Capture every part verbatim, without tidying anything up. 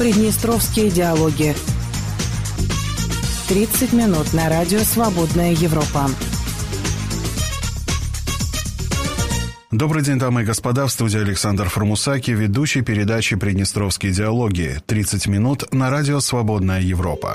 Приднестровские диалоги. тридцать минут на радио «Свободная Европа». Добрый день, дамы и господа. В студии Александр Формусаки, ведущий передачи «Приднестровские диалоги». тридцать минут на радио «Свободная Европа».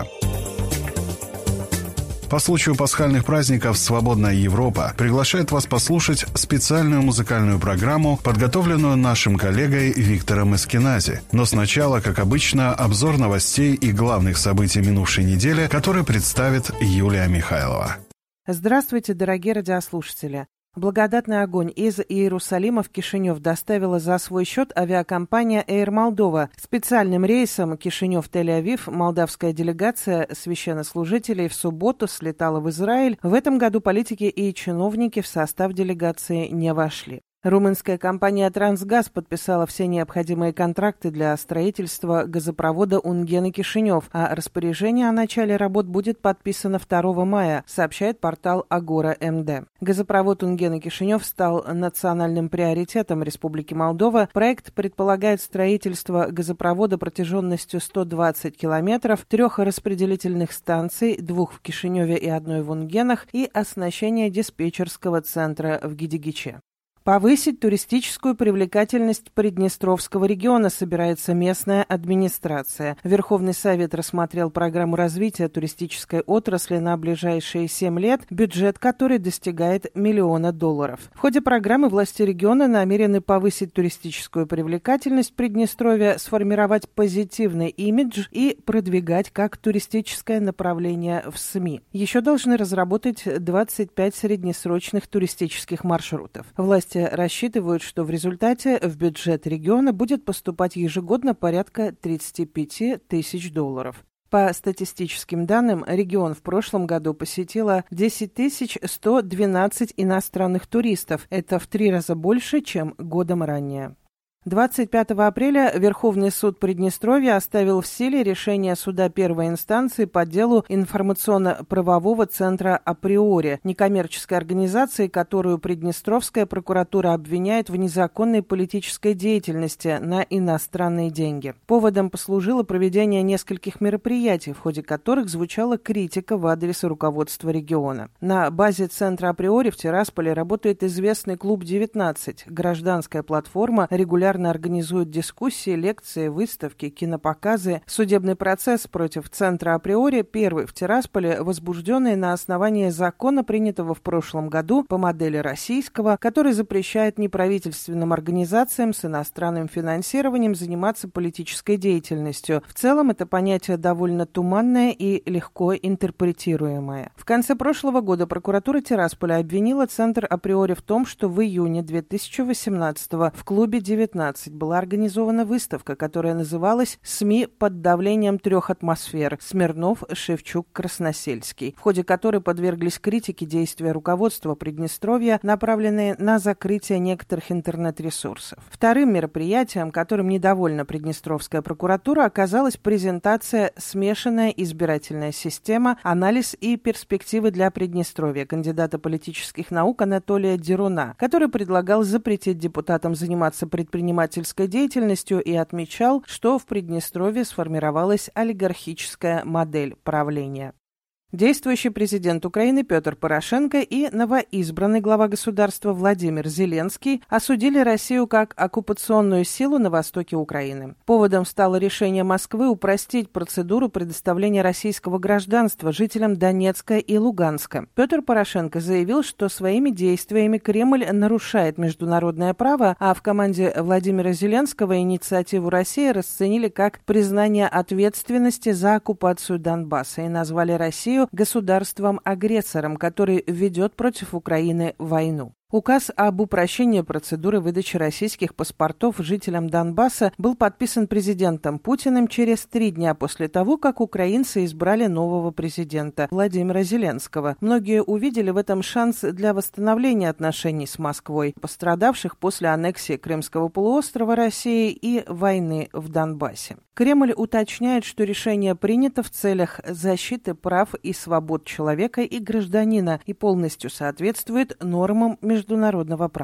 По случаю пасхальных праздников «Свободная Европа» приглашает вас послушать специальную музыкальную программу, подготовленную нашим коллегой Виктором Эскинази. Но сначала, как обычно, обзор новостей и главных событий минувшей недели, которые представит Юлия Михайлова. Здравствуйте, дорогие радиослушатели. Благодатный огонь из Иерусалима в Кишинев доставила за свой счет авиакомпания Air Moldova. Специальным рейсом Кишинев-Тель-Авив молдавская делегация священнослужителей в субботу слетала в Израиль. В этом году политики и чиновники в состав делегации не вошли. Румынская компания «Трансгаз» подписала все необходимые контракты для строительства газопровода Унген-Кишинев, а распоряжение о начале работ будет подписано второго мая, сообщает портал Агора точка эм дэ. Газопровод Унген-Кишинев стал национальным приоритетом Республики Молдова. Проект предполагает строительство газопровода протяженностью сто двадцать километров, трех распределительных станций, двух в Кишиневе и одной в Унгенах, и оснащение диспетчерского центра в Гидигиче. Повысить туристическую привлекательность Приднестровского региона собирается местная администрация. Верховный Совет рассмотрел программу развития туристической отрасли на ближайшие семь лет, бюджет которой достигает миллиона долларов. В ходе программы власти региона намерены повысить туристическую привлекательность Приднестровья, сформировать позитивный имидж и продвигать как туристическое направление в СМИ. Еще должны разработать двадцать пять среднесрочных туристических маршрутов. Власти рассчитывают, что в результате в бюджет региона будет поступать ежегодно порядка тридцать пять тысяч долларов. По статистическим данным, регион в прошлом году посетило десять тысяч сто двенадцать иностранных туристов. Это в три раза больше, чем годом ранее. двадцать пятого апреля Верховный суд Приднестровья оставил в силе решение суда первой инстанции по делу информационно-правового центра «Априори», некоммерческой организации, которую Приднестровская прокуратура обвиняет в незаконной политической деятельности на иностранные деньги. Поводом послужило проведение нескольких мероприятий, в ходе которых звучала критика в адрес руководства региона. На базе центра «Априори» в Тирасполе работает известный клуб девятнадцать, гражданская платформа, регулярно организуют дискуссии, лекции, выставки, кинопоказы. Судебный процесс против центра «Априори», первый в Тирасполе, возбужденный на основании закона, принятого в прошлом году по модели российского, который запрещает неправительственным организациям с иностранным финансированием заниматься политической деятельностью. В целом, это понятие довольно туманное и легко интерпретируемое. В конце прошлого года прокуратура Тирасполя обвинила центр «Априори» в том, что в июне две тысячи восемнадцатого в клубе девятнадцать была организована выставка, которая называлась «СМИ под давлением трех атмосфер» Смирнов, Шевчук, Красносельский, в ходе которой подверглись критике действия руководства Приднестровья, направленные на закрытие некоторых интернет-ресурсов. Вторым мероприятием, которым недовольна Приднестровская прокуратура, оказалась презентация «Смешанная избирательная система. Анализ и перспективы для Приднестровья» кандидата политических наук Анатолия Деруна, который предлагал запретить депутатам заниматься предпринимательством деятельностью и отмечал, что в Приднестровье сформировалась олигархическая модель правления. Действующий президент Украины Петр Порошенко и новоизбранный глава государства Владимир Зеленский осудили Россию как оккупационную силу на востоке Украины. Поводом стало решение Москвы упростить процедуру предоставления российского гражданства жителям Донецка и Луганска. Петр Порошенко заявил, что своими действиями Кремль нарушает международное право, а в команде Владимира Зеленского инициативу России расценили как признание ответственности за оккупацию Донбасса и назвали Россию государством-агрессором, который ведет против Украины войну. Указ об упрощении процедуры выдачи российских паспортов жителям Донбасса был подписан президентом Путиным через три дня после того, как украинцы избрали нового президента Владимира Зеленского. Многие увидели в этом шанс для восстановления отношений с Москвой, пострадавших после аннексии Крымского полуострова России и войны в Донбассе. Кремль уточняет, что решение принято в целях защиты прав и свобод человека и гражданина и полностью соответствует нормам международного права.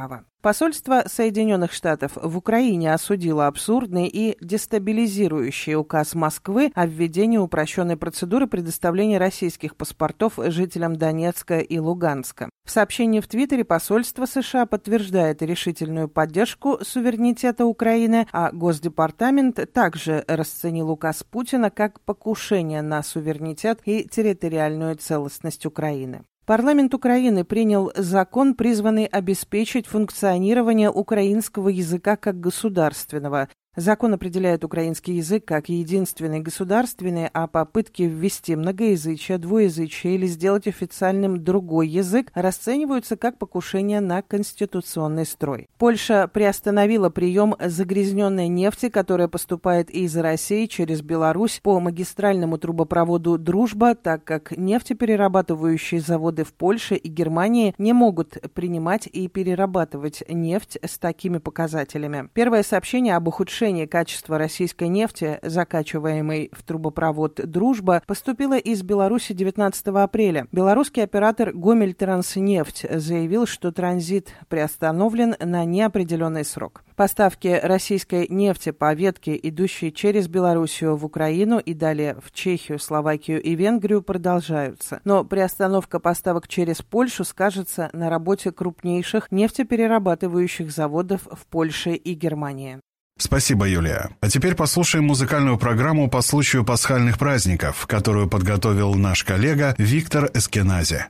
Посольство Соединенных Штатов в Украине осудило абсурдный и дестабилизирующий указ Москвы о введении упрощенной процедуры предоставления российских паспортов жителям Донецка и Луганска. В сообщении в Твиттере посольство США подтверждает решительную поддержку суверенитета Украины, а Госдепартамент также расценил указ Путина как покушение на суверенитет и территориальную целостность Украины. Парламент Украины принял закон, призванный обеспечить функционирование украинского языка как государственного. Закон определяет украинский язык как единственный государственный, а попытки ввести многоязычие, двуязычие или сделать официальным другой язык расцениваются как покушение на конституционный строй. Польша приостановила прием загрязненной нефти, которая поступает из России через Беларусь по магистральному трубопроводу «Дружба», так как нефтеперерабатывающие заводы в Польше и Германии не могут принимать и перерабатывать нефть с такими показателями. Первое сообщение об ухудшении качества российской нефти, закачиваемой в трубопровод «Дружба», поступило из Беларуси девятнадцатого апреля. Белорусский оператор «Гомельтранснефть» заявил, что транзит приостановлен на неопределенный срок. Поставки российской нефти по ветке, идущей через Белоруссию в Украину и далее в Чехию, Словакию и Венгрию, продолжаются. Но приостановка поставок через Польшу скажется на работе крупнейших нефтеперерабатывающих заводов в Польше и Германии. Спасибо, Юлия. А теперь послушаем музыкальную программу по случаю пасхальных праздников, которую подготовил наш коллега Виктор Эскенази.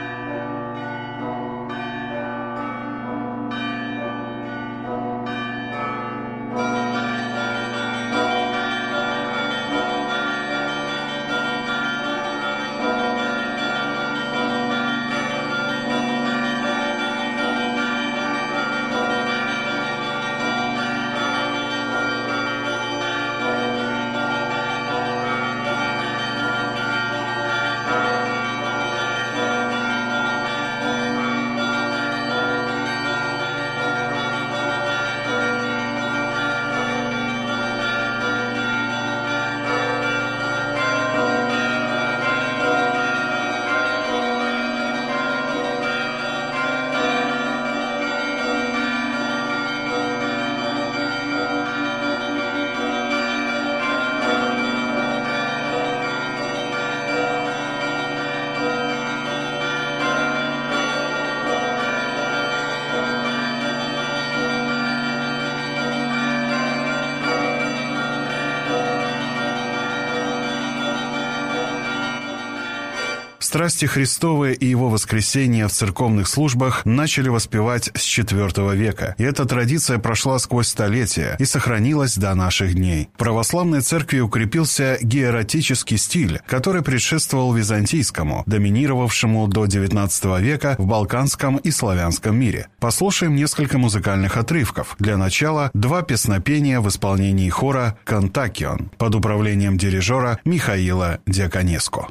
Страсти Христовы и его воскресение в церковных службах начали воспевать с четвёртого века, и эта традиция прошла сквозь столетия и сохранилась до наших дней. В православной церкви укрепился гиератический стиль, который предшествовал византийскому, доминировавшему до девятнадцатого века в балканском и славянском мире. Послушаем несколько музыкальных отрывков. Для начала два песнопения в исполнении хора «Контакион» под управлением дирижера Михаила Диаконеско.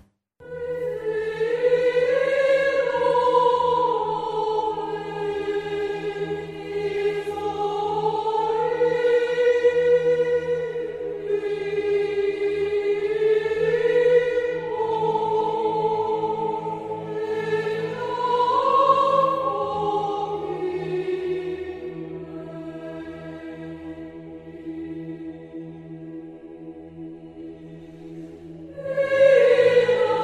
Yeah.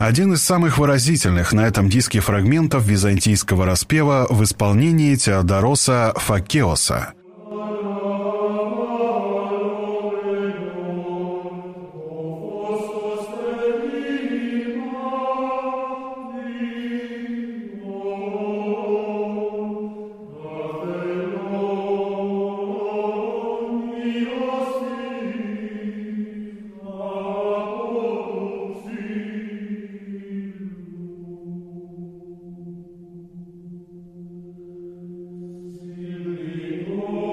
Один из самых выразительных на этом диске фрагментов византийского распева в исполнении Теодороса Факеоса. Oh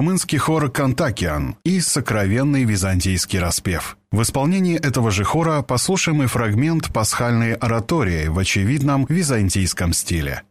румынский хор «Кантакиан» и сокровенный византийский распев. В исполнении этого же хора послушаем и фрагмент пасхальной оратории в очевидном византийском стиле.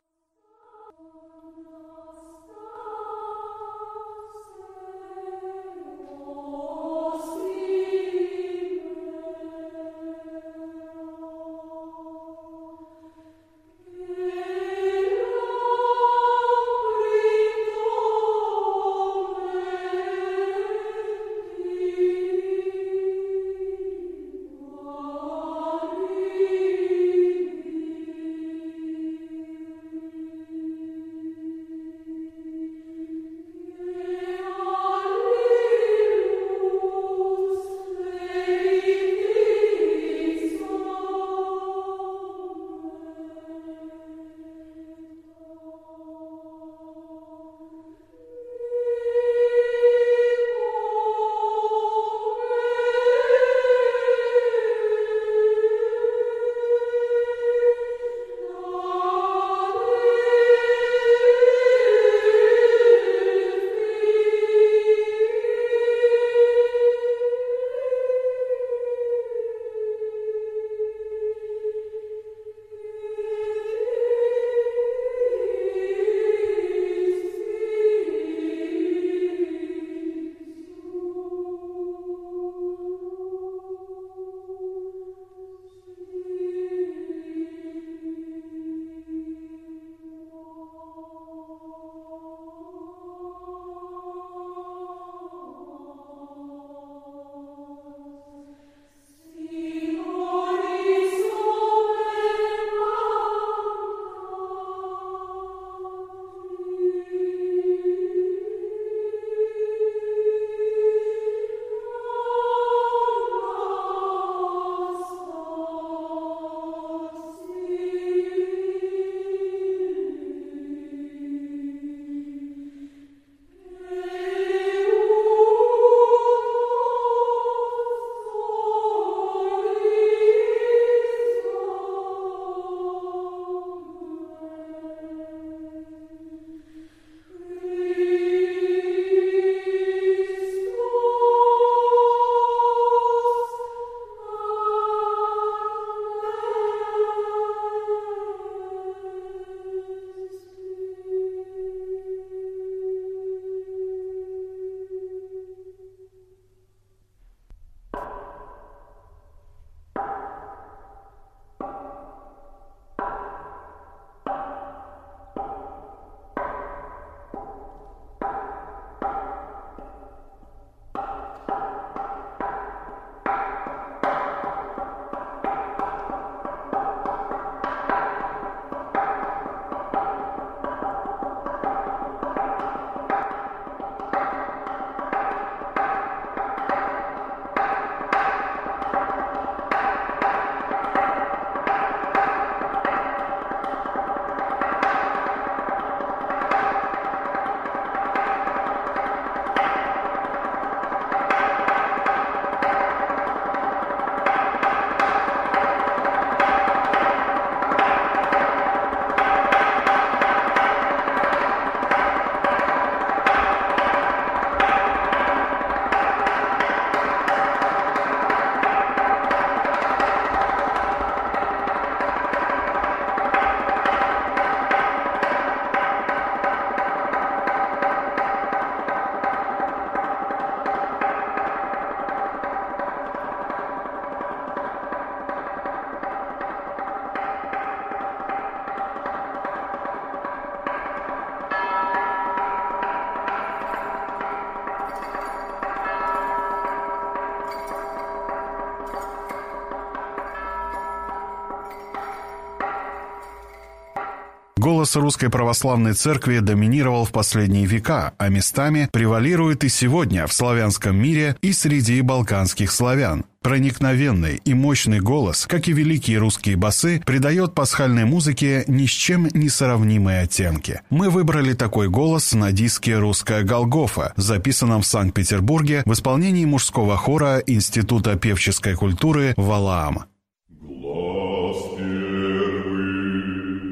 Голос Русской Православной Церкви доминировал в последние века, а местами превалирует и сегодня в славянском мире и среди балканских славян. Проникновенный и мощный голос, как и великие русские басы, придает пасхальной музыке ни с чем не сравнимые оттенки. Мы выбрали такой голос на диске «Русская Голгофа», записанном в Санкт-Петербурге в исполнении мужского хора Института певческой культуры «Валаам».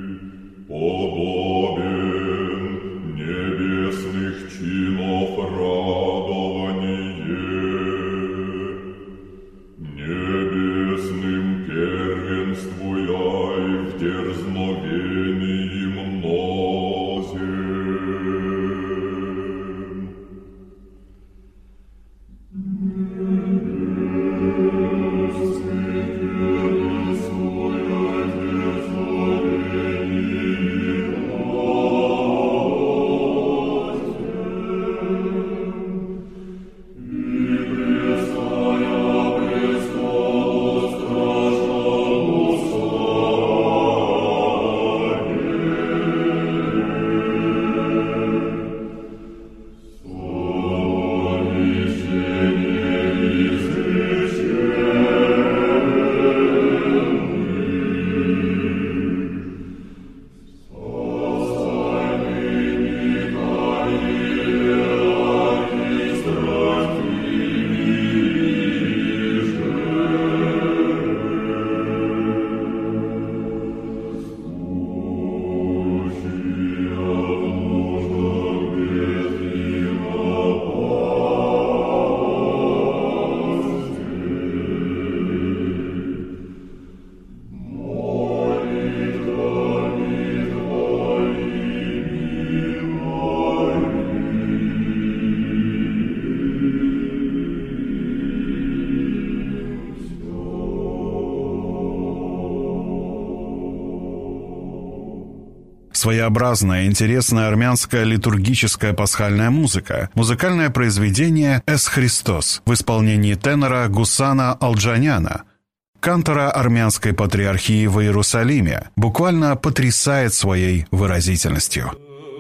Подобен небесных чинов Своеобразная, интересная армянская литургическая пасхальная музыка. Музыкальное произведение «Эс Христос» в исполнении тенора Гусана Алджаняна, кантора армянской патриархии в Иерусалиме, буквально потрясает своей выразительностью.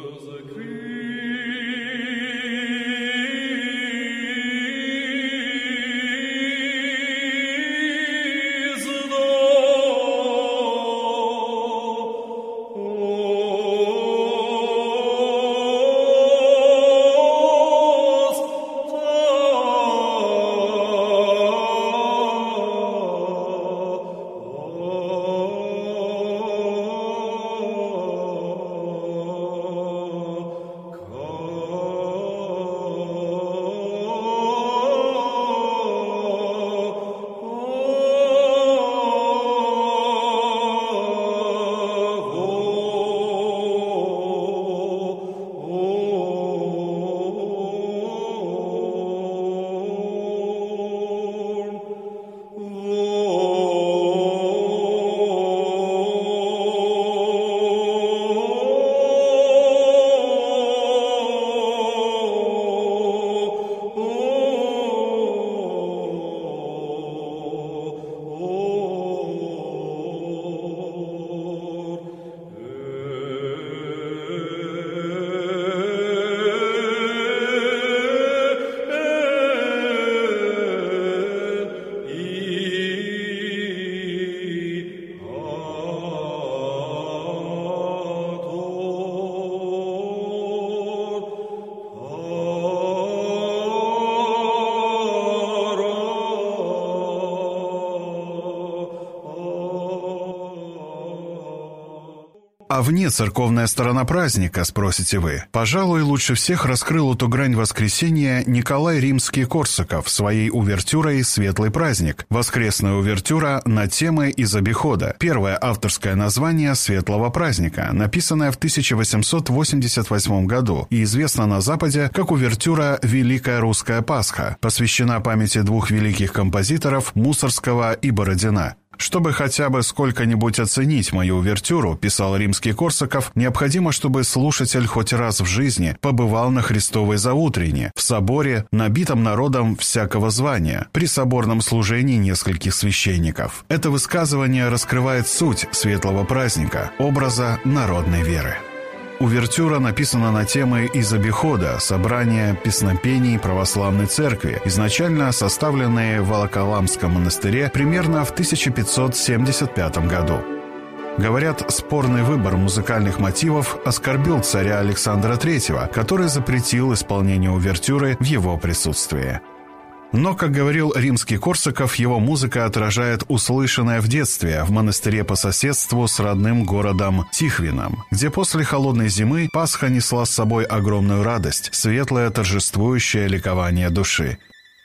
А вне церковная сторона праздника, спросите вы? Пожалуй, лучше всех раскрыл эту грань воскресения Николай Римский-Корсаков своей увертюрой «Светлый праздник». Воскресная увертюра на темы из обихода. Первое авторское название «Светлого праздника», написанное в тысяча восемьсот восемьдесят восьмом году и известна на Западе как увертюра «Великая русская Пасха», посвящена памяти двух великих композиторов Мусорского и Бородина. «Чтобы хотя бы сколько-нибудь оценить мою увертюру», — писал Римский-Корсаков, «необходимо, чтобы слушатель хоть раз в жизни побывал на Христовой заутрене, в соборе, набитом народом всякого звания, при соборном служении нескольких священников». Это высказывание раскрывает суть светлого праздника, образа народной веры. Увертюра написана на темы из обихода, собрания песнопений православной церкви, изначально составленные в Волоколамском монастыре примерно в тысяча пятьсот семьдесят пятом году. Говорят, спорный выбор музыкальных мотивов оскорбил царя Александра Третьего, который запретил исполнение увертюры в его присутствии. Но, как говорил Римский-Корсаков, его музыка отражает услышанное в детстве в монастыре по соседству с родным городом Тихвином, где после холодной зимы Пасха несла с собой огромную радость, светлое торжествующее ликование души.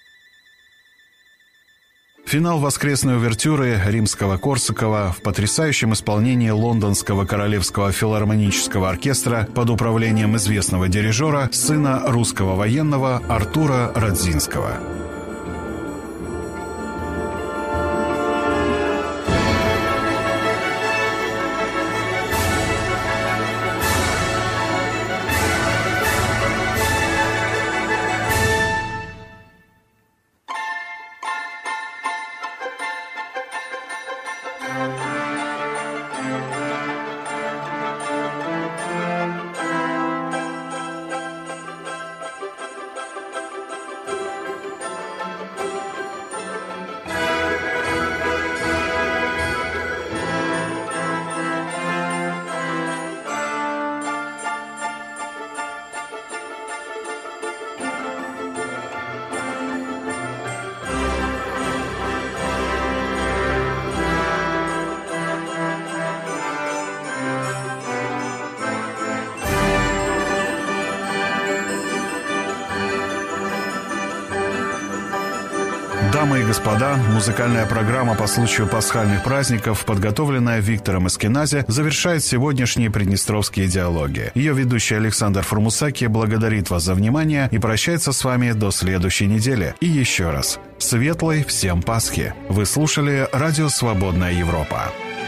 Финал воскресной увертюры Римского-Корсакова в потрясающем исполнении Лондонского королевского филармонического оркестра под управлением известного дирижера, сына русского военного Артура Радзинского. Дамы и господа, музыкальная программа по случаю пасхальных праздников, подготовленная Виктором Эскинази, завершает сегодняшние приднестровские диалоги. Ее ведущий Александр Формусаки благодарит вас за внимание и прощается с вами до следующей недели. И еще раз, светлой всем Пасхи! Вы слушали Радио «Свободная Европа».